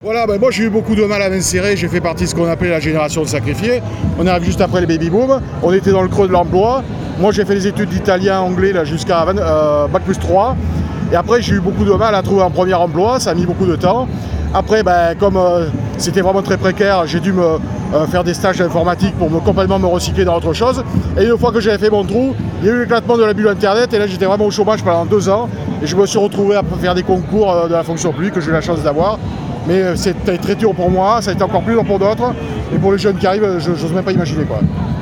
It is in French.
Voilà, moi j'ai eu beaucoup de mal à m'insérer, j'ai fait partie de ce qu'on appelait la génération de sacrifiés. On arrive juste après le baby-boom, on était dans le creux de l'emploi. Moi j'ai fait les études d'italien, anglais jusqu'à Bac+3. Et après j'ai eu beaucoup de mal à trouver un premier emploi, ça a mis beaucoup de temps. Après, comme c'était vraiment très précaire, j'ai dû me faire des stages d'informatique pour complètement me recycler dans autre chose. Et une fois que j'avais fait mon trou, il y a eu l'éclatement de la bulle Internet et là j'étais vraiment au chômage pendant 2 ans. Et je me suis retrouvé à faire des concours de la fonction publique que j'ai eu la chance d'avoir. Mais c'était très dur pour moi, ça a été encore plus dur pour d'autres. Et pour les jeunes qui arrivent, je n'ose même pas imaginer quoi.